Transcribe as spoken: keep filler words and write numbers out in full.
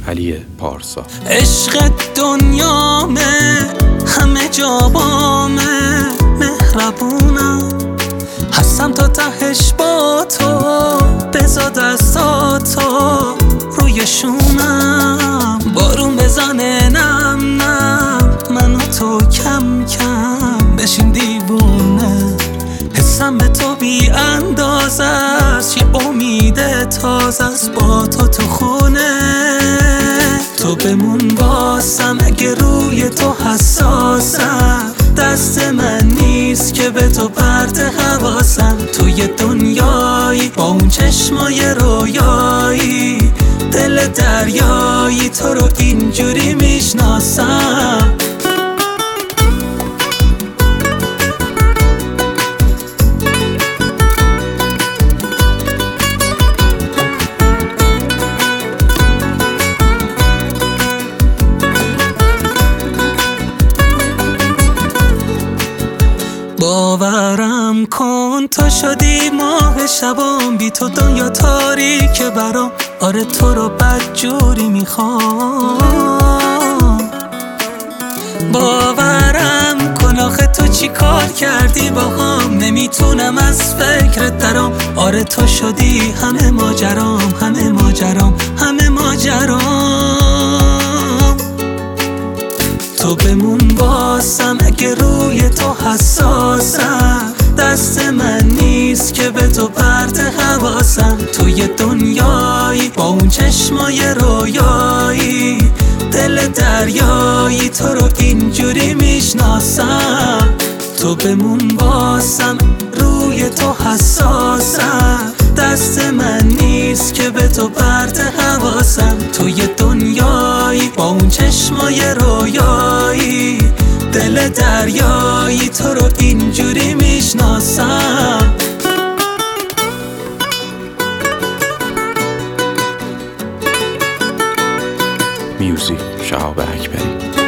علی پارسا. عشق دنیامه، همه جا بامه، مهربونم، هستم تا تهش با تو، بذار دستاتو روی شونم، بارون بزنه نم نم، منو تو کم کم بشین دیوونه، حسم به تو بی اندازه است، یه امید تازه است با تو تو خونه، تو بمون باسم اگه روی تو حساسم، دست من نیست که به تو پرت حواسم، توی دنیایی با اون چشمای رویایی، دل دریایی، تو رو اینجوری میشناسم. باورم کن تو شدی ماه شبام، بی تو دنیا تاریکه برام، آره تو رو بدجوری میخوام. باورم کن آخه تو چی کار کردی باهام، نمیتونم از فکرت درام، آره تو شدی همه ماجرام، همه ماجرام، همه ماجرام، تو بمون باسم اگه روی تو حساسم، دست من نیست که به تو پرت حواسم، توی دنیایی با اون چشمای رویایی، دل دریایی، تو رو اینجوری میشناسم، تو بمون باسم روی تو حساسم، دست من نیست که به تو پرت حواسم، توی دنیایی با اون چشمای رویایی، دل دریایی، تو رو اینجوری میشناسم. میوزیک شهاب اکبری.